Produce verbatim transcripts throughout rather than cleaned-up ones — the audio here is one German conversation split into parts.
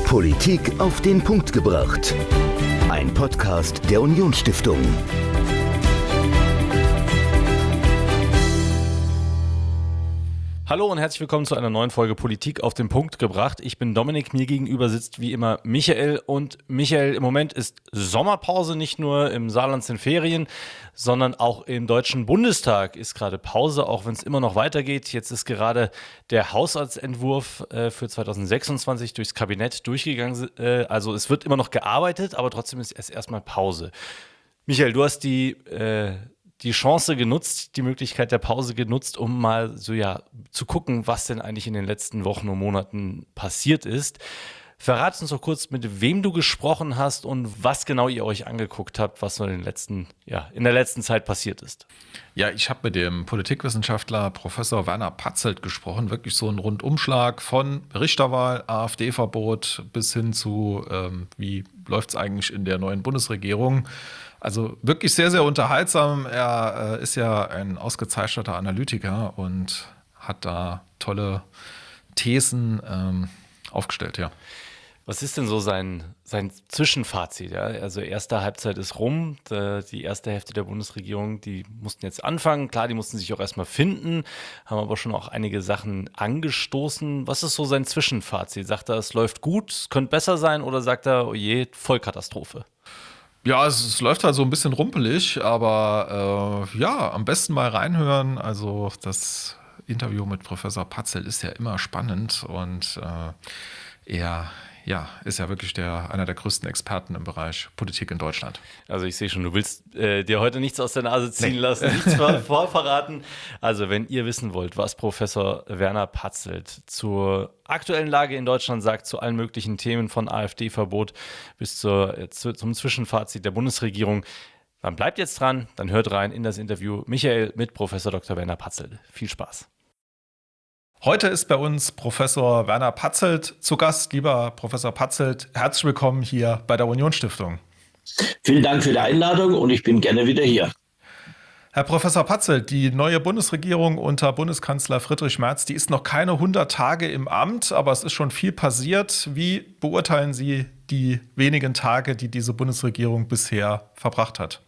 Politik auf den Punkt gebracht. Ein Podcast der Unionsstiftung. Hallo und herzlich willkommen zu einer neuen Folge Politik auf den Punkt gebracht. Ich bin Dominik, mir gegenüber sitzt wie immer Michael. Und Michael, im Moment ist Sommerpause, nicht nur im Saarland sind Ferien, sondern auch im Deutschen Bundestag ist gerade Pause, auch wenn es immer noch weitergeht. Jetzt ist gerade der Haushaltsentwurf äh, für zwanzig sechsundzwanzig durchs Kabinett durchgegangen. Äh, also es wird immer noch gearbeitet, aber trotzdem ist es erstmal Pause. Michael, du hast die... Äh, die Chance genutzt, die Möglichkeit der Pause genutzt, um mal so ja zu gucken, was denn eigentlich in den letzten Wochen und Monaten passiert ist. Verrat uns doch kurz, mit wem du gesprochen hast und was genau ihr euch angeguckt habt, was so in den letzten, ja, in der letzten Zeit passiert ist. Ja, ich habe mit dem Politikwissenschaftler Professor Werner Patzelt gesprochen. Wirklich so ein Rundumschlag von Richterwahl, AfD-Verbot bis hin zu, ähm, wie läuft es eigentlich in der neuen Bundesregierung. Also wirklich sehr, sehr unterhaltsam. Er äh, ist ja ein ausgezeichneter Analytiker und hat da tolle Thesen ähm, aufgestellt, ja. Was ist denn so sein, sein Zwischenfazit? Ja? Also erste Halbzeit ist rum, die erste Hälfte der Bundesregierung, die mussten jetzt anfangen. Klar, die mussten sich auch erstmal finden, haben aber schon auch einige Sachen angestoßen. Was ist so sein Zwischenfazit? Sagt er, es läuft gut, es könnte besser sein, oder sagt er, oh je, Vollkatastrophe? Ja, es, es läuft halt so ein bisschen rumpelig, aber äh, ja, am besten mal reinhören. Also das Interview mit Professor Patzelt ist ja immer spannend und äh, er ja, ist ja wirklich der, einer der größten Experten im Bereich Politik in Deutschland. Also ich sehe schon, du willst äh, dir heute nichts aus der Nase ziehen nee. lassen, nichts vor, vorverraten. Also wenn ihr wissen wollt, was Professor Werner Patzelt zur aktuellen Lage in Deutschland sagt, zu allen möglichen Themen von AfD-Verbot bis zur, äh, zu, zum Zwischenfazit der Bundesregierung, dann bleibt jetzt dran, dann hört rein in das Interview Michael mit Professor Doktor Werner Patzelt. Viel Spaß. Heute ist bei uns Professor Werner Patzelt zu Gast. Lieber Professor Patzelt, herzlich willkommen hier bei der Unionsstiftung. Vielen Dank für die Einladung und ich bin gerne wieder hier. Herr Professor Patzelt, die neue Bundesregierung unter Bundeskanzler Friedrich Merz, die ist noch keine hundert Tage im Amt, aber es ist schon viel passiert. Wie beurteilen Sie die wenigen Tage, die diese Bundesregierung bisher verbracht hat?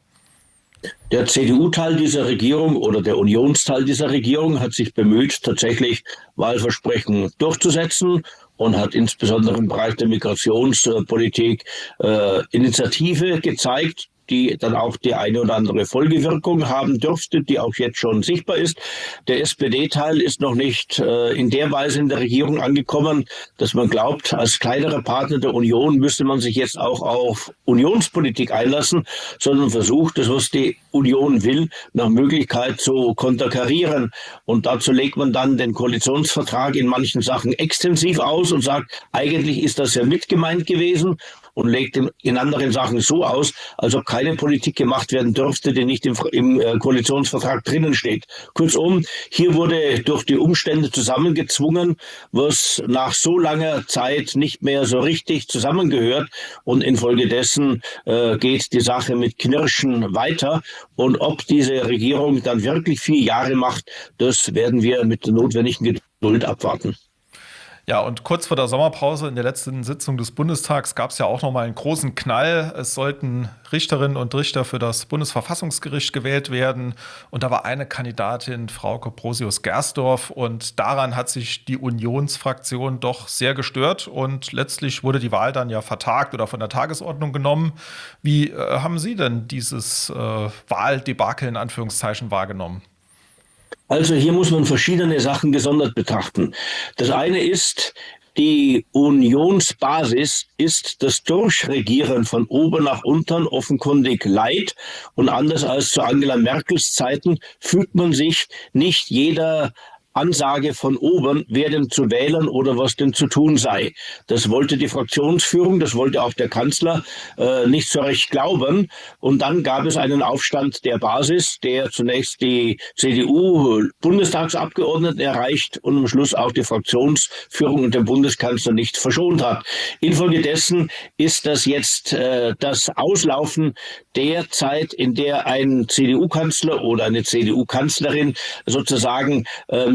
Der C D U-Teil dieser Regierung oder der Unionsteil dieser Regierung hat sich bemüht, tatsächlich Wahlversprechen durchzusetzen und hat insbesondere im Bereich der Migrationspolitik äh, Initiative gezeigt, die dann auch die eine oder andere Folgewirkung haben dürfte, die auch jetzt schon sichtbar ist. Der S P D-Teil ist noch nicht äh, in der Weise in der Regierung angekommen, dass man glaubt, als kleinerer Partner der Union müsste man sich jetzt auch auf Unionspolitik einlassen, sondern versucht, das, was die Union will, nach Möglichkeit zu konterkarieren. Und dazu legt man dann den Koalitionsvertrag in manchen Sachen extensiv aus und sagt, eigentlich ist das ja mit gemeint gewesen, und legt in anderen Sachen so aus, als ob keine Politik gemacht werden dürfte, die nicht im, im Koalitionsvertrag drinnen steht. Kurzum, hier wurde durch die Umstände zusammengezwungen, was nach so langer Zeit nicht mehr so richtig zusammengehört, und infolgedessen äh, geht die Sache mit Knirschen weiter. Und ob diese Regierung dann wirklich vier Jahre macht, das werden wir mit der notwendigen Geduld abwarten. Ja, und kurz vor der Sommerpause in der letzten Sitzung des Bundestags gab es ja auch noch mal einen großen Knall. Es sollten Richterinnen und Richter für das Bundesverfassungsgericht gewählt werden. Und da war eine Kandidatin, Frauke Brosius-Gersdorf. Und daran hat sich die Unionsfraktion doch sehr gestört. Und letztlich wurde die Wahl dann ja vertagt oder von der Tagesordnung genommen. Wie äh, haben Sie denn dieses äh, Wahldebakel in Anführungszeichen wahrgenommen? Also hier muss man verschiedene Sachen gesondert betrachten. Das eine ist, die Unionsbasis ist das Durchregieren von oben nach unten offenkundig leid. Und anders als zu Angela Merkels Zeiten fügt man sich nicht jeder Ansage von oben, wer denn zu wählen oder was denn zu tun sei. Das wollte die Fraktionsführung, das wollte auch der Kanzler äh, nicht so recht glauben. Und dann gab es einen Aufstand der Basis, der zunächst die C D U-Bundestagsabgeordneten erreicht und am Schluss auch die Fraktionsführung und den Bundeskanzler nicht verschont hat. Infolgedessen ist das jetzt äh, das Auslaufen der Zeit, in der ein C D U-Kanzler oder eine C D U-Kanzlerin sozusagen äh, mit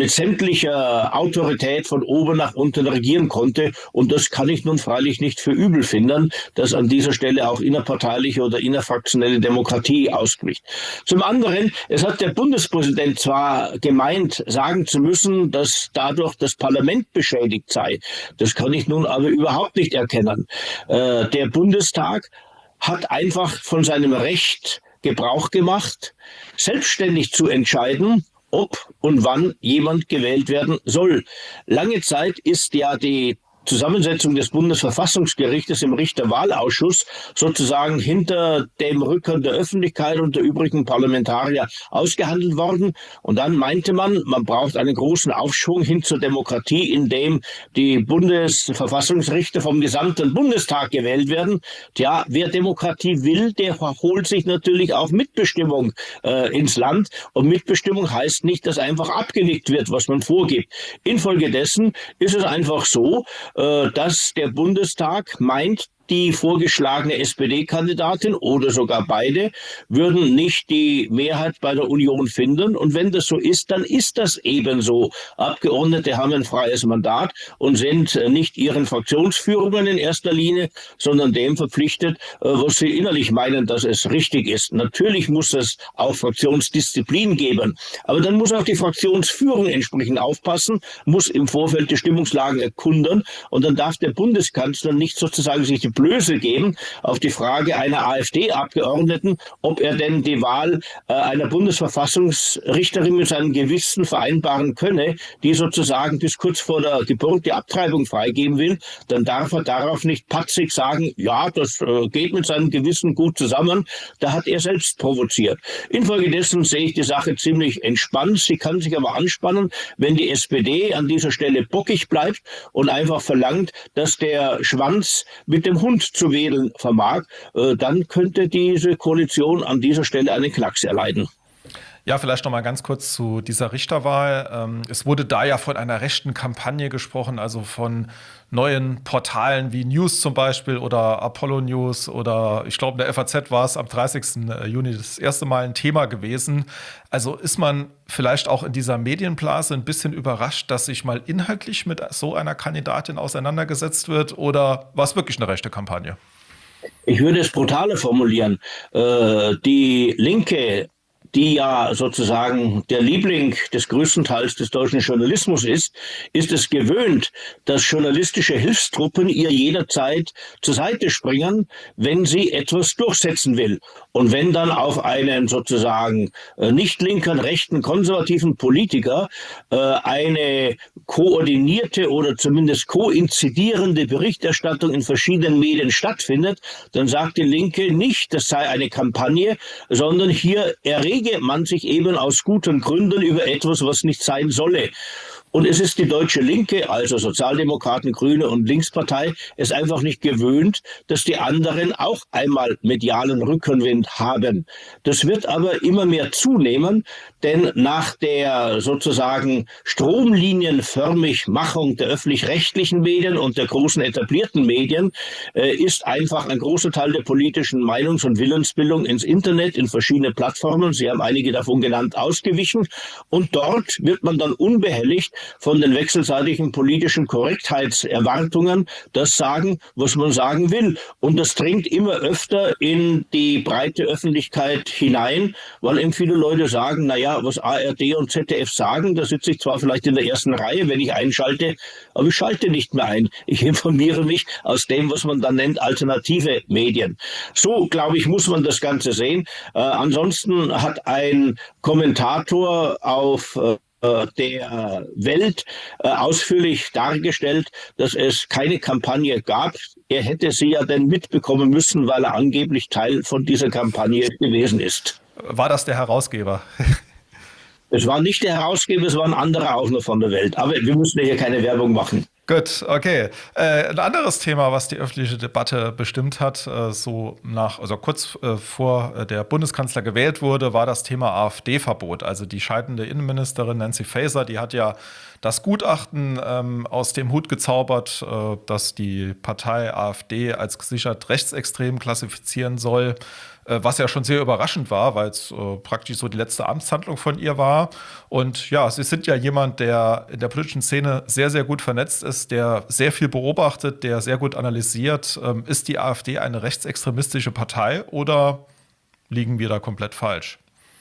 mit sämtlicher Autorität von oben nach unten regieren konnte. Und das kann ich nun freilich nicht für übel finden, dass an dieser Stelle auch innerparteiliche oder innerfraktionelle Demokratie ausbricht. Zum anderen, es hat der Bundespräsident zwar gemeint, sagen zu müssen, dass dadurch das Parlament beschädigt sei. Das kann ich nun aber überhaupt nicht erkennen. Äh, der Bundestag hat einfach von seinem Recht Gebrauch gemacht, selbstständig zu entscheiden, ob und wann jemand gewählt werden soll. Lange Zeit ist ja die Zusammensetzung des Bundesverfassungsgerichtes im Richterwahlausschuss sozusagen hinter dem Rücken der Öffentlichkeit und der übrigen Parlamentarier ausgehandelt worden. Und dann meinte man, man braucht einen großen Aufschwung hin zur Demokratie, in dem die Bundesverfassungsrichter vom gesamten Bundestag gewählt werden. Tja, wer Demokratie will, der holt sich natürlich auch Mitbestimmung äh, ins Land. Und Mitbestimmung heißt nicht, dass einfach abgenickt wird, was man vorgibt. Infolgedessen ist es einfach so, dass der Bundestag meint, die vorgeschlagene S P D-Kandidatin oder sogar beide würden nicht die Mehrheit bei der Union finden. Und wenn das so ist, dann ist das ebenso. Abgeordnete haben ein freies Mandat und sind nicht ihren Fraktionsführungen in erster Linie, sondern dem verpflichtet, was sie innerlich meinen, dass es richtig ist. Natürlich muss es auch Fraktionsdisziplin geben. Aber dann muss auch die Fraktionsführung entsprechend aufpassen, muss im Vorfeld die Stimmungslagen erkunden. Und dann darf der Bundeskanzler nicht sozusagen sich die Blöße geben auf die Frage einer AfD-Abgeordneten, ob er denn die Wahl äh, einer Bundesverfassungsrichterin mit seinem Gewissen vereinbaren könne, die sozusagen bis kurz vor der Geburt die Abtreibung freigeben will. Dann darf er darauf nicht patzig sagen, ja, das äh, geht mit seinem Gewissen gut zusammen. Da hat er selbst provoziert. Infolgedessen sehe ich die Sache ziemlich entspannt. Sie kann sich aber anspannen, wenn die S P D an dieser Stelle bockig bleibt und einfach verlangt, dass der Schwanz mit dem Hund zu wedeln vermag, äh, dann könnte diese Koalition an dieser Stelle einen Knacks erleiden. Ja, vielleicht noch mal ganz kurz zu dieser Richterwahl. Ähm, es wurde da ja von einer rechten Kampagne gesprochen, also von neuen Portalen wie News zum Beispiel oder Apollo News oder ich glaube in der F A Z war es am dreißigsten Juni das erste Mal ein Thema gewesen. Also ist man vielleicht auch in dieser Medienblase ein bisschen überrascht, dass sich mal inhaltlich mit so einer Kandidatin auseinandergesetzt wird, oder war es wirklich eine rechte Kampagne? Ich würde es brutaler formulieren. Äh, die Linke, die ja sozusagen der Liebling des größten Teils des deutschen Journalismus ist, ist es gewöhnt, dass journalistische Hilfstruppen ihr jederzeit zur Seite springen, wenn sie etwas durchsetzen will. Und wenn dann auf einen sozusagen nicht linken, rechten, konservativen Politiker äh, eine koordinierte oder zumindest koinzidierende Berichterstattung in verschiedenen Medien stattfindet, dann sagt die Linke nicht, das sei eine Kampagne, sondern hier errege man sich eben aus guten Gründen über etwas, was nicht sein solle. Und es ist die deutsche Linke, also Sozialdemokraten, Grüne und Linkspartei, es einfach nicht gewöhnt, dass die anderen auch einmal medialen Rückenwind haben. Das wird aber immer mehr zunehmen, denn nach der sozusagen stromlinienförmig Machung der öffentlich-rechtlichen Medien und der großen etablierten Medien äh, ist einfach ein großer Teil der politischen Meinungs- und Willensbildung ins Internet, in verschiedene Plattformen, Sie haben einige davon genannt, ausgewichen. Und dort wird man dann unbehelligt von den wechselseitigen politischen Korrektheitserwartungen das sagen, was man sagen will. Und das dringt immer öfter in die breite Öffentlichkeit hinein, weil eben viele Leute sagen, naja, was A R D und Z D F sagen, da sitze ich zwar vielleicht in der ersten Reihe, wenn ich einschalte, aber ich schalte nicht mehr ein. Ich informiere mich aus dem, was man dann nennt, alternative Medien. So, glaube ich, muss man das Ganze sehen. Äh, ansonsten hat ein Kommentator auf äh, der Welt äh, ausführlich dargestellt, dass es keine Kampagne gab. Er hätte sie ja denn mitbekommen müssen, weil er angeblich Teil von dieser Kampagne gewesen ist. War das der Herausgeber? Es war nicht der Herausgeber, es waren andere auch noch von der Welt. Aber wir müssen ja hier keine Werbung machen. Gut, okay. Äh, ein anderes Thema, was die öffentliche Debatte bestimmt hat, äh, so nach, also kurz äh, vor der Bundeskanzler gewählt wurde, war das Thema AfD-Verbot. Also die scheidende Innenministerin Nancy Faeser, die hat ja das Gutachten ähm, aus dem Hut gezaubert, äh, dass die Partei AfD als gesichert rechtsextrem klassifizieren soll. äh, was ja schon sehr überraschend war, weil es äh, praktisch so die letzte Amtshandlung von ihr war. Und ja, Sie sind ja jemand, der in der politischen Szene sehr, sehr gut vernetzt ist, der sehr viel beobachtet, der sehr gut analysiert. Ähm, ist die AfD eine rechtsextremistische Partei oder liegen wir da komplett falsch?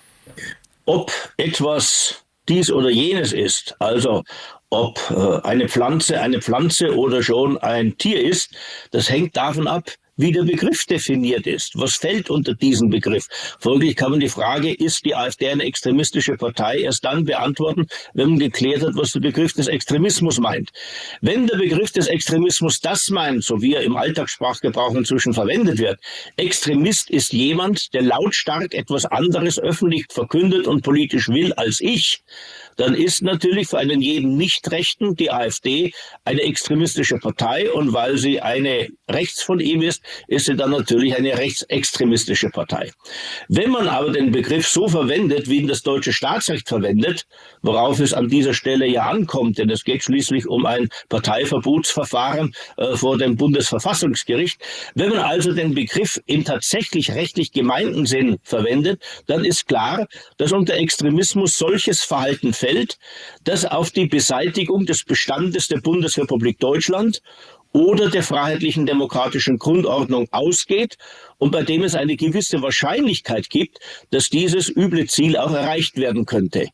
Ob etwas dies oder jenes ist, also ob äh, eine Pflanze eine Pflanze oder schon ein Tier ist, das hängt davon ab, wie der Begriff definiert ist. Was fällt unter diesen Begriff? Folglich kann man die Frage, ist die AfD eine extremistische Partei, erst dann beantworten, wenn man geklärt hat, was der Begriff des Extremismus meint. Wenn der Begriff des Extremismus das meint, so wie er im Alltagssprachgebrauch inzwischen verwendet wird, Extremist ist jemand, der lautstark etwas anderes öffentlich verkündet und politisch will als ich, dann ist natürlich für einen jeden Nichtrechten die AfD eine extremistische Partei, und weil sie eine rechts von ihm ist, ist sie dann natürlich eine rechtsextremistische Partei. Wenn man aber den Begriff so verwendet, wie ihn das deutsche Staatsrecht verwendet, worauf es an dieser Stelle ja ankommt, denn es geht schließlich um ein Parteiverbotsverfahren äh, vor dem Bundesverfassungsgericht, wenn man also den Begriff im tatsächlich rechtlich gemeinten Sinn verwendet, dann ist klar, dass unter Extremismus solches Verhalten fällt, das auf die Beseitigung des Bestandes der Bundesrepublik Deutschland oder der freiheitlichen demokratischen Grundordnung ausgeht und bei dem es eine gewisse Wahrscheinlichkeit gibt, dass dieses üble Ziel auch erreicht werden könnte.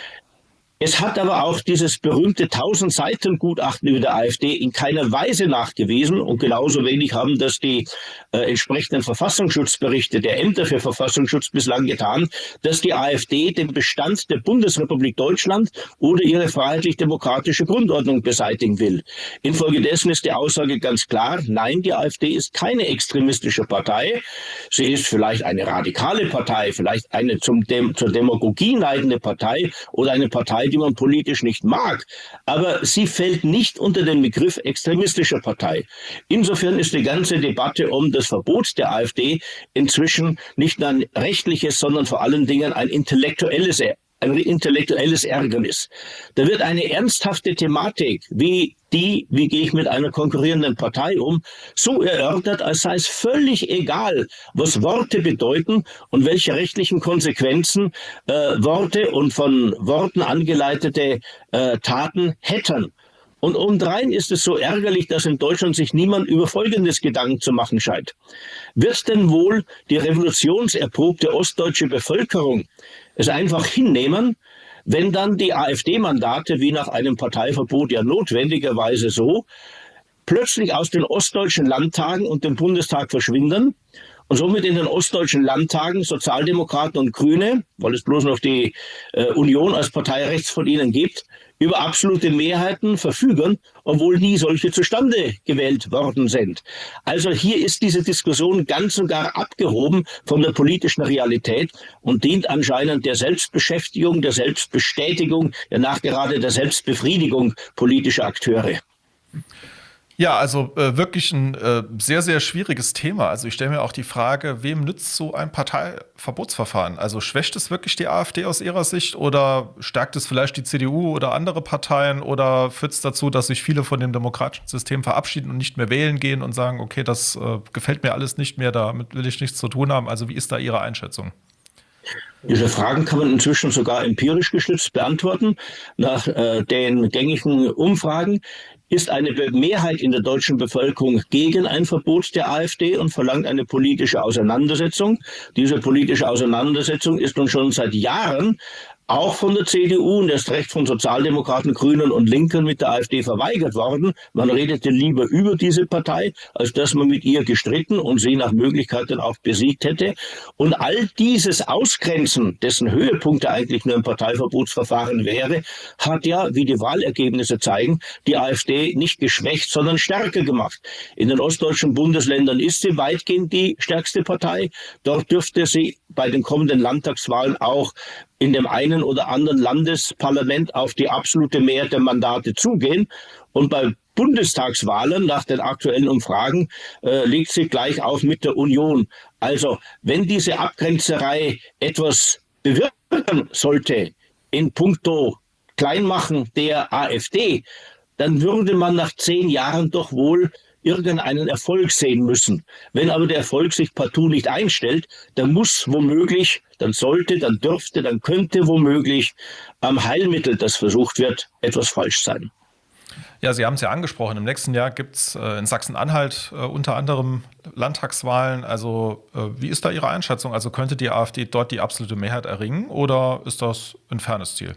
Es hat aber auch dieses berühmte tausend-Seiten-Gutachten über der AfD in keiner Weise nachgewiesen, und genauso wenig haben das die äh, entsprechenden Verfassungsschutzberichte der Ämter für Verfassungsschutz bislang getan, dass die AfD den Bestand der Bundesrepublik Deutschland oder ihre freiheitlich-demokratische Grundordnung beseitigen will. Infolgedessen ist die Aussage ganz klar: Nein, die AfD ist keine extremistische Partei. Sie ist vielleicht eine radikale Partei, vielleicht eine zum Dem- zur Demagogie neigende Partei oder eine Partei, die man politisch nicht mag, aber sie fällt nicht unter den Begriff extremistischer Partei. Insofern ist die ganze Debatte um das Verbot der AfD inzwischen nicht nur ein rechtliches, sondern vor allen Dingen ein intellektuelles ein intellektuelles Ärgernis. Da wird eine ernsthafte Thematik, wie die, wie gehe ich mit einer konkurrierenden Partei um, so erörtert, als sei es völlig egal, was Worte bedeuten und welche rechtlichen Konsequenzen äh, Worte und von Worten angeleitete äh, Taten hätten. Und obendrein ist es so ärgerlich, dass in Deutschland sich niemand über Folgendes Gedanken zu machen scheint. Wird denn wohl die revolutionserprobte ostdeutsche Bevölkerung es einfach hinnehmen, wenn dann die AfD-Mandate, wie nach einem Parteiverbot ja notwendigerweise so, plötzlich aus den ostdeutschen Landtagen und dem Bundestag verschwinden und somit in den ostdeutschen Landtagen Sozialdemokraten und Grüne, weil es bloß noch die äh, Union als Partei rechts von ihnen gibt, über absolute Mehrheiten verfügen, obwohl nie solche zustande gewählt worden sind. Also hier ist diese Diskussion ganz und gar abgehoben von der politischen Realität und dient anscheinend der Selbstbeschäftigung, der Selbstbestätigung, ja nachgerade der Selbstbefriedigung politischer Akteure. Ja, also äh, wirklich ein äh, sehr, sehr schwieriges Thema. Also ich stelle mir auch die Frage, wem nützt so ein Parteiverbotsverfahren? Also schwächt es wirklich die AfD aus Ihrer Sicht oder stärkt es vielleicht die C D U oder andere Parteien oder führt es dazu, dass sich viele von dem demokratischen System verabschieden und nicht mehr wählen gehen und sagen, okay, das äh, gefällt mir alles nicht mehr, damit will ich nichts zu tun haben. Also wie ist da Ihre Einschätzung? Diese Fragen kann man inzwischen sogar empirisch gestützt beantworten. Nach äh, den gängigen Umfragen ist eine Mehrheit in der deutschen Bevölkerung gegen ein Verbot der AfD und verlangt eine politische Auseinandersetzung. Diese politische Auseinandersetzung ist nun schon seit Jahren auch von der C D U und erst recht von Sozialdemokraten, Grünen und Linken mit der AfD verweigert worden. Man redete lieber über diese Partei, als dass man mit ihr gestritten und sie nach Möglichkeit dann auch besiegt hätte. Und all dieses Ausgrenzen, dessen Höhepunkt eigentlich nur ein Parteiverbotsverfahren wäre, hat ja, wie die Wahlergebnisse zeigen, die AfD nicht geschwächt, sondern stärker gemacht. In den ostdeutschen Bundesländern ist sie weitgehend die stärkste Partei. Dort dürfte sie bei den kommenden Landtagswahlen auch in dem einen oder anderen Landesparlament auf die absolute Mehrheit der Mandate zugehen. Und bei Bundestagswahlen nach den aktuellen Umfragen äh, liegt sie gleich auf mit der Union. Also wenn diese Abgrenzerei etwas bewirken sollte in puncto Kleinmachen der AfD, dann würde man nach zehn Jahren doch wohl irgendeinen Erfolg sehen müssen. Wenn aber der Erfolg sich partout nicht einstellt, dann muss womöglich, dann sollte, dann dürfte, dann könnte womöglich am Heilmittel, das versucht wird, etwas falsch sein. Ja, Sie haben es ja angesprochen. Im nächsten Jahr gibt es äh, in Sachsen-Anhalt äh, unter anderem Landtagswahlen. Also äh, wie ist da Ihre Einschätzung? Also könnte die AfD dort die absolute Mehrheit erringen oder ist das ein fernes Ziel?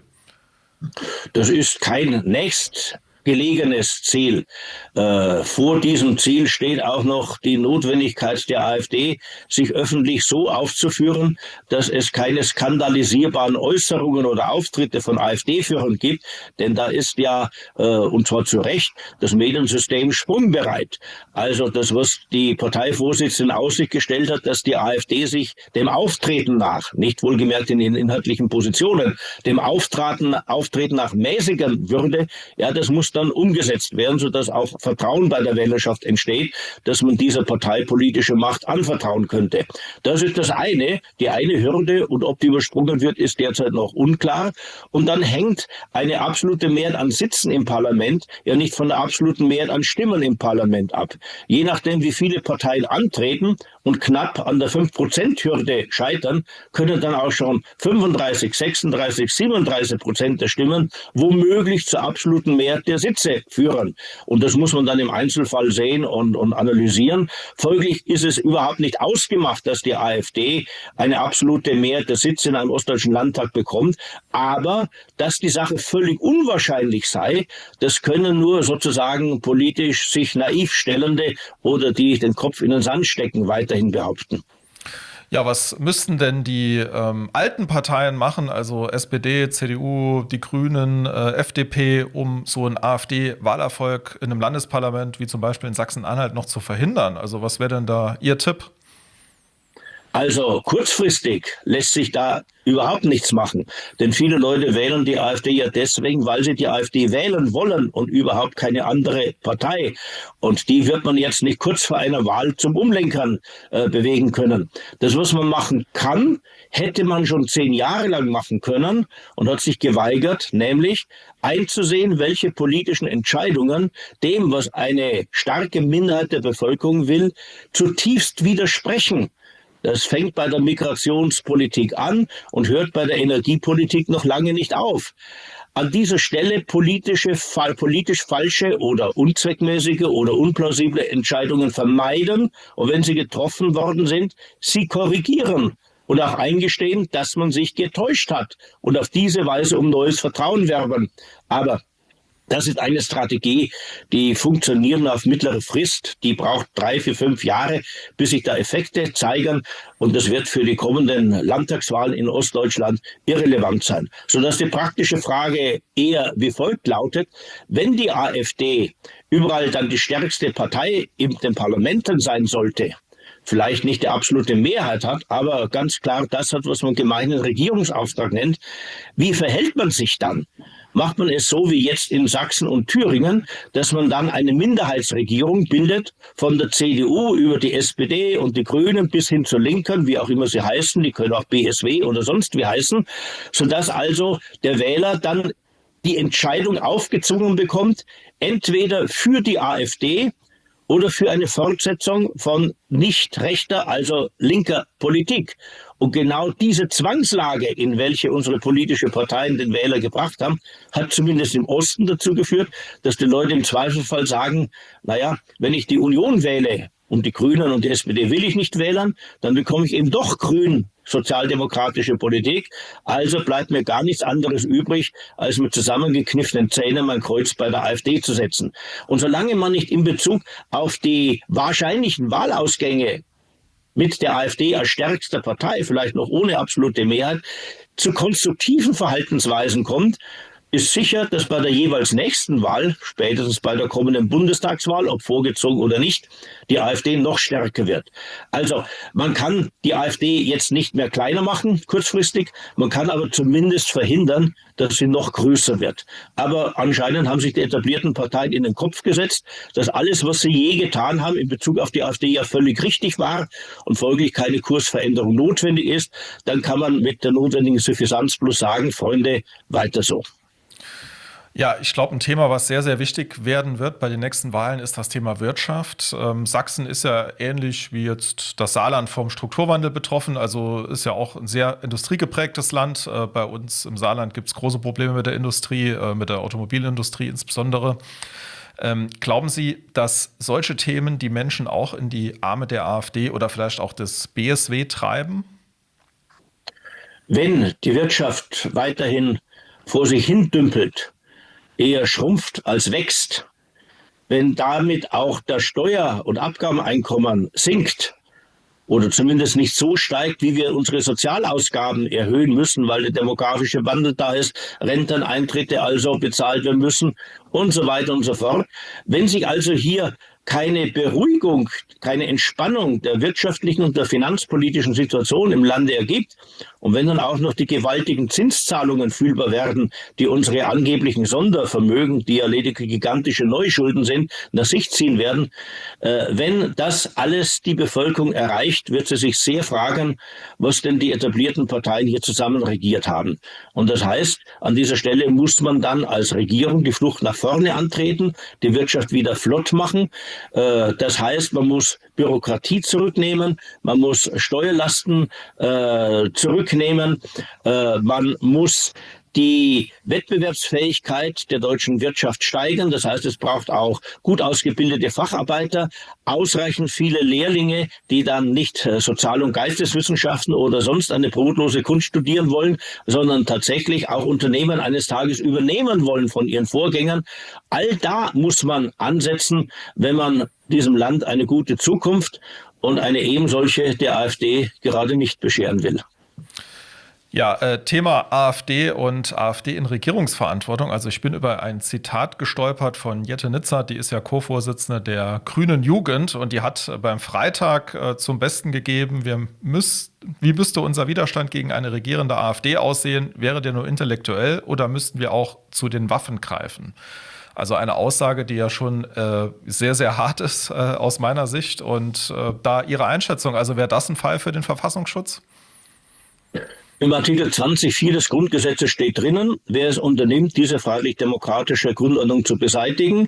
Das ist kein nächstgelegenes Ziel. Äh, vor diesem Ziel steht auch noch die Notwendigkeit der AfD, sich öffentlich so aufzuführen, dass es keine skandalisierbaren Äußerungen oder Auftritte von AfD-Führern gibt. Denn da ist ja, äh, und zwar zu Recht, das Mediensystem sprungbereit. Also das, was die Parteivorsitzende in Aussicht gestellt hat, dass die AfD sich dem Auftreten nach, nicht wohlgemerkt in den inhaltlichen Positionen, dem Auftreten, Auftreten nach mäßigern würde, ja, das muss dann umgesetzt werden, sodass auch Vertrauen bei der Wählerschaft entsteht, dass man dieser parteipolitische Macht anvertrauen könnte. Das ist das eine, die eine Hürde, und ob die übersprungen wird, ist derzeit noch unklar. Und dann hängt eine absolute Mehrheit an Sitzen im Parlament ja nicht von der absoluten Mehrheit an Stimmen im Parlament ab. Je nachdem, wie viele Parteien antreten und knapp an der fünf Prozent Hürde scheitern, können dann auch schon fünfunddreißig, sechsunddreißig, siebenunddreißig Prozent der Stimmen womöglich zur absoluten Mehrheit der Sitze führen. Und das muss man dann im Einzelfall sehen und, und analysieren. Folglich ist es überhaupt nicht ausgemacht, dass die AfD eine absolute Mehrheit der Sitze in einem ostdeutschen Landtag bekommt. Aber dass die Sache völlig unwahrscheinlich sei, das können nur sozusagen politisch sich naiv stellende oder die den Kopf in den Sand stecken, weiterhin behaupten. Ja, was müssten denn die ähm, alten Parteien machen, also S P D, C D U, die Grünen, äh, F D P, um so einen AfD-Wahlerfolg in einem Landesparlament wie zum Beispiel in Sachsen-Anhalt noch zu verhindern? Also was wäre denn da Ihr Tipp? Also kurzfristig lässt sich da überhaupt nichts machen. Denn viele Leute wählen die AfD ja deswegen, weil sie die AfD wählen wollen und überhaupt keine andere Partei. Und die wird man jetzt nicht kurz vor einer Wahl zum Umlenkern äh, bewegen können. Das, was man machen kann, hätte man schon zehn Jahre lang machen können und hat sich geweigert, nämlich einzusehen, welche politischen Entscheidungen dem, was eine starke Minderheit der Bevölkerung will, zutiefst widersprechen. Das fängt bei der Migrationspolitik an und hört bei der Energiepolitik noch lange nicht auf. An dieser Stelle politische, politisch falsche oder unzweckmäßige oder unplausible Entscheidungen vermeiden und wenn sie getroffen worden sind, sie korrigieren und auch eingestehen, dass man sich getäuscht hat und auf diese Weise um neues Vertrauen werben. Aber das ist eine Strategie, die funktioniert nur auf mittlere Frist. Die braucht drei, vier, fünf Jahre, bis sich da Effekte zeigen. Und das wird für die kommenden Landtagswahlen in Ostdeutschland irrelevant sein. Sodass die praktische Frage eher wie folgt lautet: Wenn die AfD überall dann die stärkste Partei in den Parlamenten sein sollte, vielleicht nicht die absolute Mehrheit hat, aber ganz klar das hat, was man gemeinhin Regierungsauftrag nennt, wie verhält man sich dann? Macht man es so wie jetzt in Sachsen und Thüringen, dass man dann eine Minderheitsregierung bildet, von der C D U über die S P D und die Grünen bis hin zur Linken, wie auch immer sie heißen, die können auch B S W oder sonst wie heißen, sodass also der Wähler dann die Entscheidung aufgezwungen bekommt, entweder für die AfD oder für eine Fortsetzung von nicht rechter, also linker Politik. Und genau diese Zwangslage, in welche unsere politische Parteien den Wähler gebracht haben, hat zumindest im Osten dazu geführt, dass die Leute im Zweifelsfall sagen, naja, wenn ich die Union wähle und die Grünen und die S P D will ich nicht wählen, dann bekomme ich eben doch grün sozialdemokratische Politik. Also bleibt mir gar nichts anderes übrig, als mit zusammengekniffenen Zähnen mein Kreuz bei der AfD zu setzen. Und solange man nicht in Bezug auf die wahrscheinlichen Wahlausgänge mit der AfD als stärkster Partei, vielleicht noch ohne absolute Mehrheit, zu konstruktiven Verhaltensweisen kommt, ist sicher, dass bei der jeweils nächsten Wahl, spätestens bei der kommenden Bundestagswahl, ob vorgezogen oder nicht, die AfD noch stärker wird. Also man kann die AfD jetzt nicht mehr kleiner machen, kurzfristig, man kann aber zumindest verhindern, dass sie noch größer wird. Aber anscheinend haben sich die etablierten Parteien in den Kopf gesetzt, dass alles, was sie je getan haben in Bezug auf die AfD, ja völlig richtig war und folglich keine Kursveränderung notwendig ist. Dann kann man mit der notwendigen Suffisanz bloß sagen, Freunde, weiter so. Ja, ich glaube, ein Thema, was sehr, sehr wichtig werden wird bei den nächsten Wahlen, ist das Thema Wirtschaft. Ähm, Sachsen ist ja ähnlich wie jetzt das Saarland vom Strukturwandel betroffen. Also ist ja auch ein sehr industriegeprägtes Land. Äh, bei uns im Saarland gibt es große Probleme mit der Industrie, äh, mit der Automobilindustrie insbesondere. Ähm, glauben Sie, dass solche Themen die Menschen auch in die Arme der AfD oder vielleicht auch des B S W treiben? Wenn die Wirtschaft weiterhin vor sich hin dümpelt, eher schrumpft als wächst, wenn damit auch das Steuer- und Abgabeneinkommen sinkt oder zumindest nicht so steigt, wie wir unsere Sozialausgaben erhöhen müssen, weil der demografische Wandel da ist, Renteneintritte also bezahlt werden müssen und so weiter und so fort. Wenn sich also hier keine Beruhigung, keine Entspannung der wirtschaftlichen und der finanzpolitischen Situation im Lande ergibt und wenn dann auch noch die gewaltigen Zinszahlungen fühlbar werden, die unsere angeblichen Sondervermögen, die ja lediglich gigantische Neuschulden sind, nach sich ziehen werden, äh, wenn das alles die Bevölkerung erreicht, wird sie sich sehr fragen, was denn die etablierten Parteien hier zusammen regiert haben. Und das heißt, an dieser Stelle muss man dann als Regierung die Flucht nach vorne antreten, die Wirtschaft wieder flott machen. Das heißt, man muss Bürokratie zurücknehmen, man muss Steuerlasten äh, zurücknehmen, äh, man muss die Wettbewerbsfähigkeit der deutschen Wirtschaft steigern. Das heißt, es braucht auch gut ausgebildete Facharbeiter, ausreichend viele Lehrlinge, die dann nicht Sozial- und Geisteswissenschaften oder sonst eine brotlose Kunst studieren wollen, sondern tatsächlich auch Unternehmen eines Tages übernehmen wollen von ihren Vorgängern. All da muss man ansetzen, wenn man diesem Land eine gute Zukunft und eine ebensolche der AfD gerade nicht bescheren will. Ja, äh, Thema AfD und AfD in Regierungsverantwortung. Also ich bin über ein Zitat gestolpert von Jette Nitzer, die ist ja Co-Vorsitzende der Grünen Jugend und die hat beim Freitag äh, zum Besten gegeben, wir müssen, wie müsste unser Widerstand gegen eine regierende AfD aussehen? Wäre der nur intellektuell oder müssten wir auch zu den Waffen greifen? Also eine Aussage, die ja schon äh, sehr, sehr hart ist äh, aus meiner Sicht. Und äh, da Ihre Einschätzung, also wäre das ein Fall für den Verfassungsschutz? Im Artikel zwanzig Absatz vier des Grundgesetzes steht drinnen, wer es unternimmt, diese freiheitlich-demokratische Grundordnung zu beseitigen,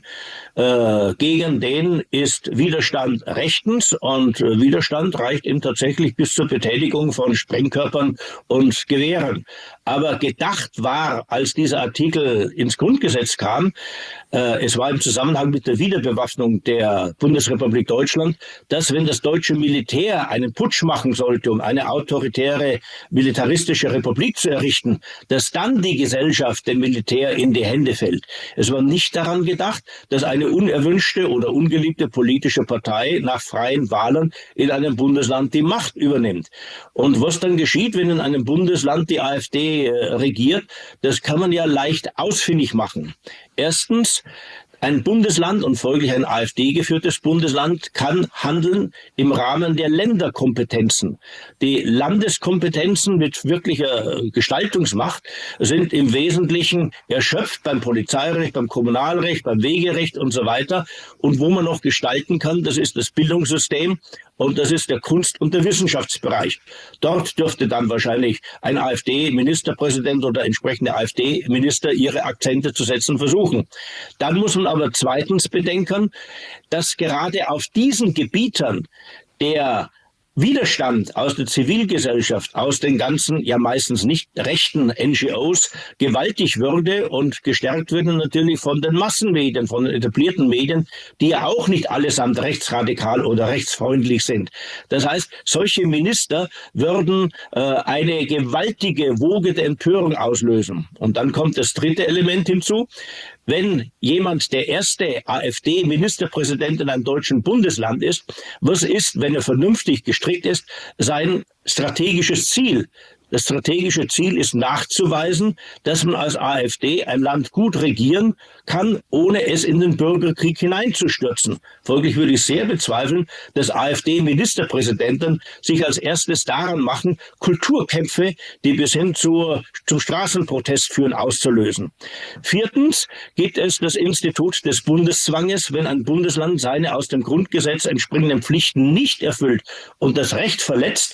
äh, gegen den ist Widerstand rechtens und äh, Widerstand reicht eben tatsächlich bis zur Betätigung von Sprengkörpern und Gewehren. Aber gedacht war, als dieser Artikel ins Grundgesetz kam, äh, es war im Zusammenhang mit der Wiederbewaffnung der Bundesrepublik Deutschland, dass wenn das deutsche Militär einen Putsch machen sollte, um eine autoritäre militaristische Republik zu errichten, dass dann die Gesellschaft dem Militär in die Hände fällt. Es war nicht daran gedacht, dass eine unerwünschte oder ungeliebte politische Partei nach freien Wahlen in einem Bundesland die Macht übernimmt. Und was dann geschieht, wenn in einem Bundesland die AfD äh, regiert, das kann man ja leicht ausfindig machen. Erstens, ein Bundesland und folglich ein AfD-geführtes Bundesland kann handeln im Rahmen der Länderkompetenzen. Die Landeskompetenzen mit wirklicher Gestaltungsmacht sind im Wesentlichen erschöpft beim Polizeirecht, beim Kommunalrecht, beim Wegerecht und so weiter. Und wo man noch gestalten kann, das ist das Bildungssystem und das ist der Kunst- und der Wissenschaftsbereich. Dort dürfte dann wahrscheinlich ein AfD-Ministerpräsident oder entsprechende AfD-Minister ihre Akzente zu setzen versuchen. Dann muss man aber zweitens bedenken, dass gerade auf diesen Gebieten der Widerstand aus der Zivilgesellschaft, aus den ganzen, ja meistens nicht rechten N G Os gewaltig würde und gestärkt würde natürlich von den Massenmedien, von den etablierten Medien, die ja auch nicht allesamt rechtsradikal oder rechtsfreundlich sind. Das heißt, solche Minister würden äh, eine gewaltige Woge der Empörung auslösen. Und dann kommt das dritte Element hinzu. Wenn jemand der erste AfD-Ministerpräsident in einem deutschen Bundesland ist, was ist, wenn er vernünftig gestrickt ist, sein strategisches Ziel? Das strategische Ziel ist nachzuweisen, dass man als AfD ein Land gut regieren kann, ohne es in den Bürgerkrieg hineinzustürzen. Folglich würde ich sehr bezweifeln, dass AfD-Ministerpräsidenten sich als erstes daran machen, Kulturkämpfe, die bis hin zur, zum Straßenprotest führen, auszulösen. Viertens gibt es das Institut des Bundeszwanges, wenn ein Bundesland seine aus dem Grundgesetz entspringenden Pflichten nicht erfüllt und das Recht verletzt,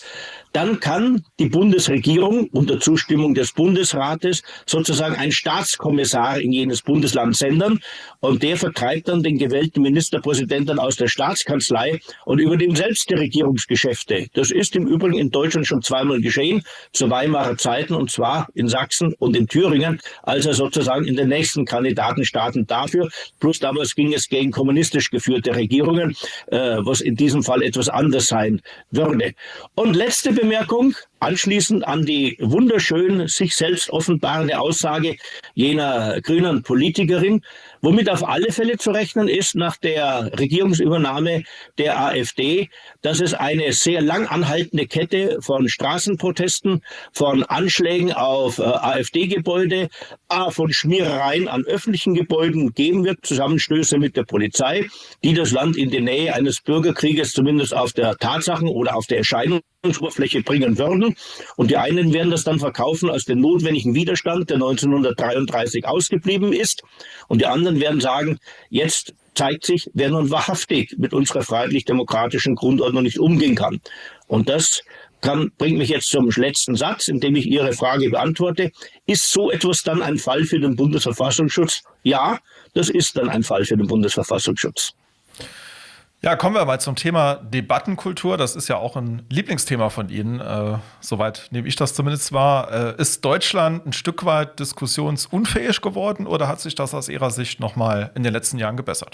dann kann die Bundesregierung unter Zustimmung des Bundesrates sozusagen einen Staatskommissar in jenes Bundesland senden und der vertreibt dann den gewählten Ministerpräsidenten aus der Staatskanzlei und übernimmt selbst die Regierungsgeschäfte. Das ist im Übrigen in Deutschland schon zweimal geschehen, zu Weimarer Zeiten, und zwar in Sachsen und in Thüringen, als er sozusagen in den nächsten Kandidatenstaaten dafür, plus damals ging es gegen kommunistisch geführte Regierungen, äh, was in diesem Fall etwas anders sein würde. Und letzte Bemerkung, anschließend an die wunderschön sich selbst offenbarende Aussage jener grünen Politikerin, womit auf alle Fälle zu rechnen ist nach der Regierungsübernahme der AfD, dass es eine sehr lang anhaltende Kette von Straßenprotesten, von Anschlägen auf äh, AfD-Gebäude, äh, von Schmierereien an öffentlichen Gebäuden geben wird, Zusammenstöße mit der Polizei, die das Land in die Nähe eines Bürgerkrieges zumindest auf der Tatsachen oder auf der Erscheinungsoberfläche bringen würden. Und die einen werden das dann verkaufen als den notwendigen Widerstand, der neunzehnhundertdreiunddreißig ausgeblieben ist. Und die anderen werden sagen, jetzt zeigt sich, wer nun wahrhaftig mit unserer freiheitlich-demokratischen Grundordnung nicht umgehen kann. Und das kann, bringt mich jetzt zum letzten Satz, in dem ich Ihre Frage beantworte. Ist so etwas dann ein Fall für den Bundesverfassungsschutz? Ja, das ist dann ein Fall für den Bundesverfassungsschutz. Ja, kommen wir mal zum Thema Debattenkultur. Das ist ja auch ein Lieblingsthema von Ihnen. Äh, soweit nehme ich das zumindest wahr. Äh, ist Deutschland ein Stück weit diskussionsunfähig geworden oder hat sich das aus Ihrer Sicht nochmal in den letzten Jahren gebessert?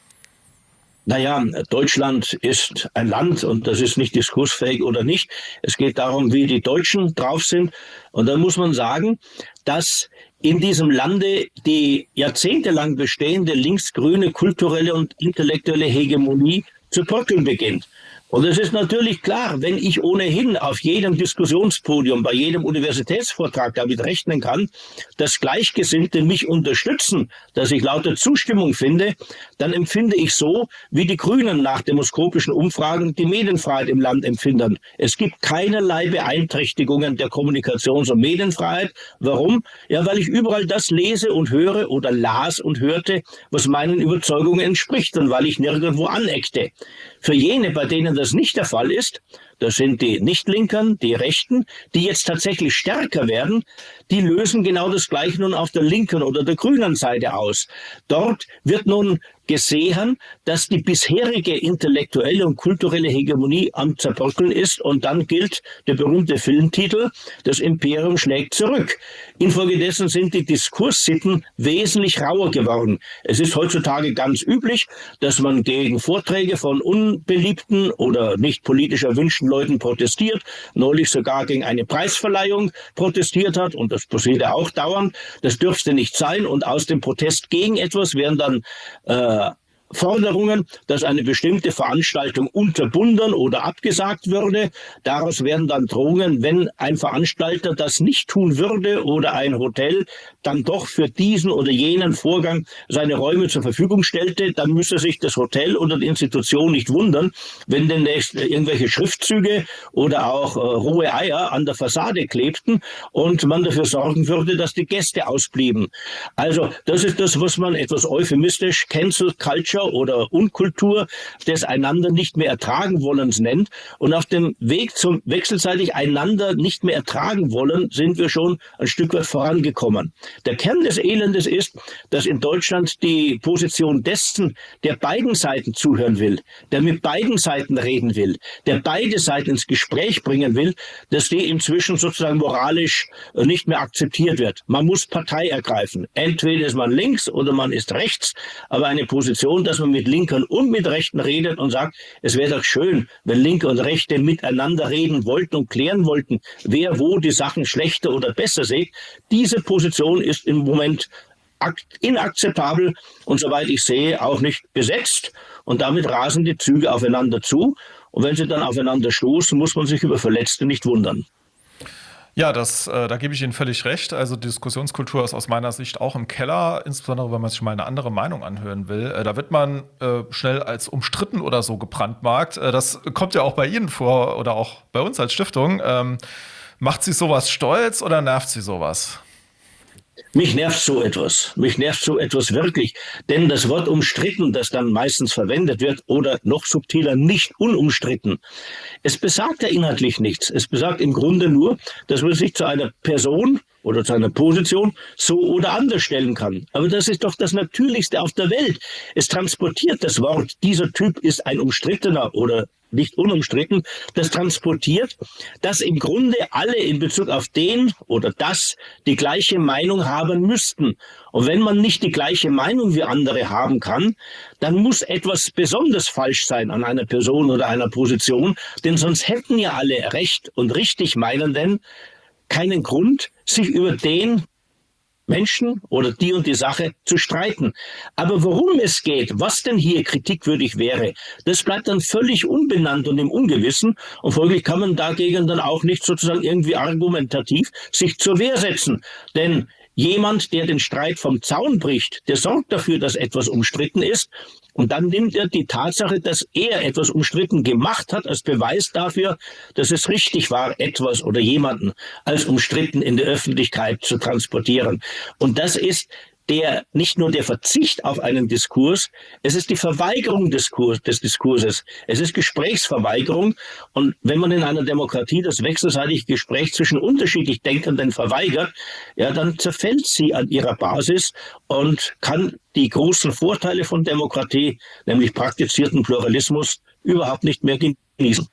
Naja, Deutschland ist ein Land und das ist nicht diskursfähig oder nicht. Es geht darum, wie die Deutschen drauf sind. Und da muss man sagen, dass in diesem Lande die jahrzehntelang bestehende linksgrüne kulturelle und intellektuelle Hegemonie zu bröckeln beginnt. Und es ist natürlich klar, wenn ich ohnehin auf jedem Diskussionspodium, bei jedem Universitätsvortrag damit rechnen kann, dass Gleichgesinnte mich unterstützen, dass ich lauter Zustimmung finde, dann empfinde ich so, wie die Grünen nach demoskopischen Umfragen die Medienfreiheit im Land empfinden. Es gibt keinerlei Beeinträchtigungen der Kommunikations- und Medienfreiheit. Warum? Ja, weil ich überall das lese und höre oder las und hörte, was meinen Überzeugungen entspricht und weil ich nirgendwo aneckte. Für jene, bei denen das nicht der Fall ist, das sind die Nicht-Linkern, die Rechten, die jetzt tatsächlich stärker werden, die lösen genau das Gleiche nun auf der linken oder der grünen Seite aus. Dort wird nun gesehen, dass die bisherige intellektuelle und kulturelle Hegemonie am Zerbröckeln ist und dann gilt der berühmte Filmtitel, das Imperium schlägt zurück. Infolgedessen sind die Diskurssitten wesentlich rauer geworden. Es ist heutzutage ganz üblich, dass man gegen Vorträge von unbeliebten oder nicht politisch erwünschten Leuten protestiert, neulich sogar gegen eine Preisverleihung protestiert hat und das passiert ja auch dauernd. Das dürfte nicht sein und aus dem Protest gegen etwas werden dann äh, Forderungen, dass eine bestimmte Veranstaltung unterbunden oder abgesagt würde. Daraus werden dann Drohungen, wenn ein Veranstalter das nicht tun würde oder ein Hotel dann doch für diesen oder jenen Vorgang seine Räume zur Verfügung stellte, dann müsse sich das Hotel oder die Institution nicht wundern, wenn demnächst irgendwelche Schriftzüge oder auch äh, rohe Eier an der Fassade klebten und man dafür sorgen würde, dass die Gäste ausblieben. Also das ist das, was man etwas euphemistisch Cancel Culture oder Unkultur des einander nicht mehr ertragen wollens nennt. Und auf dem Weg zum wechselseitig einander nicht mehr ertragen wollen, sind wir schon ein Stück weit vorangekommen. Der Kern des Elendes ist, dass in Deutschland die Position dessen, der beiden Seiten zuhören will, der mit beiden Seiten reden will, der beide Seiten ins Gespräch bringen will, dass die inzwischen sozusagen moralisch nicht mehr akzeptiert wird. Man muss Partei ergreifen. Entweder ist man links oder man ist rechts, aber eine Position, dass man mit Linken und mit Rechten redet und sagt, es wäre doch schön, wenn Linke und Rechte miteinander reden wollten und klären wollten, wer wo die Sachen schlechter oder besser sieht. Diese Position ist im Moment inakzeptabel und soweit ich sehe auch nicht besetzt und damit rasen die Züge aufeinander zu und wenn sie dann aufeinander stoßen, muss man sich über Verletzte nicht wundern. Ja, das, äh, da gebe ich Ihnen völlig recht. Also die Diskussionskultur ist aus meiner Sicht auch im Keller, insbesondere wenn man sich mal eine andere Meinung anhören will. Äh, da wird man äh, schnell als umstritten oder so gebrandmarkt. Äh, das kommt ja auch bei Ihnen vor oder auch bei uns als Stiftung. Ähm, macht Sie sowas stolz oder nervt Sie sowas? Mich nervt so etwas. Mich nervt so etwas wirklich. Denn das Wort umstritten, das dann meistens verwendet wird, oder noch subtiler, nicht unumstritten, es besagt ja inhaltlich nichts. Es besagt im Grunde nur, dass man sich zu einer Person oder zu einer Position so oder anders stellen kann. Aber das ist doch das Natürlichste auf der Welt. Es transportiert das Wort, dieser Typ ist ein Umstrittener oder nicht unumstritten, das transportiert, dass im Grunde alle in Bezug auf den oder das die gleiche Meinung haben müssten. Und wenn man nicht die gleiche Meinung wie andere haben kann, dann muss etwas besonders falsch sein an einer Person oder einer Position, denn sonst hätten ja alle Recht und richtig Meinenden keinen Grund, sich über den Menschen oder die und die Sache zu streiten. Aber worum es geht, was denn hier kritikwürdig wäre, das bleibt dann völlig unbenannt und im Ungewissen und folglich kann man dagegen dann auch nicht sozusagen irgendwie argumentativ sich zur Wehr setzen. Denn jemand, der den Streit vom Zaun bricht, der sorgt dafür, dass etwas umstritten ist. Und dann nimmt er die Tatsache, dass er etwas umstritten gemacht hat, als Beweis dafür, dass es richtig war, etwas oder jemanden als umstritten in der Öffentlichkeit zu transportieren. Und das ist der nicht nur der Verzicht auf einen Diskurs, es ist die Verweigerung des, Kurs, des Diskurses. Es ist Gesprächsverweigerung. Und wenn man in einer Demokratie das wechselseitige Gespräch zwischen unterschiedlich Denkenden verweigert, ja, dann zerfällt sie an ihrer Basis und kann die großen Vorteile von Demokratie, nämlich praktizierten Pluralismus, überhaupt nicht mehr genießen.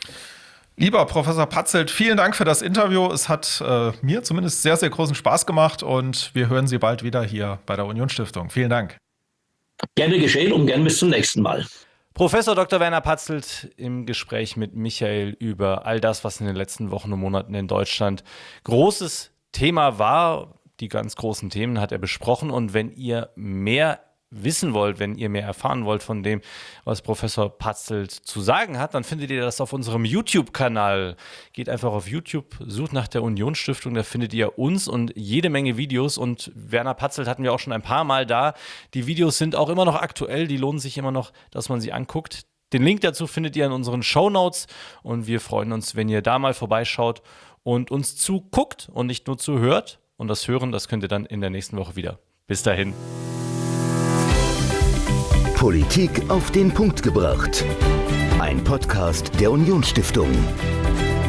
Lieber Professor Patzelt, vielen Dank für das Interview. Es hat äh, mir zumindest sehr, sehr großen Spaß gemacht und wir hören Sie bald wieder hier bei der Union-Stiftung. Vielen Dank. Gerne geschehen und gern bis zum nächsten Mal. Professor Doktor Werner Patzelt im Gespräch mit Michael über all das, was in den letzten Wochen und Monaten in Deutschland großes Thema war. Die ganz großen Themen hat er besprochen. Und wenn ihr mehr wissen wollt, wenn ihr mehr erfahren wollt von dem, was Professor Patzelt zu sagen hat, dann findet ihr das auf unserem YouTube-Kanal. Geht einfach auf YouTube, sucht nach der Union-Stiftung, da findet ihr uns und jede Menge Videos. Und Werner Patzelt hatten wir auch schon ein paar Mal da. Die Videos sind auch immer noch aktuell, die lohnen sich immer noch, dass man sie anguckt. Den Link dazu findet ihr in unseren Shownotes und wir freuen uns, wenn ihr da mal vorbeischaut und uns zuguckt und nicht nur zuhört. Und das Hören, das könnt ihr dann in der nächsten Woche wieder. Bis dahin. Politik auf den Punkt gebracht. Ein Podcast der Union-Stiftung.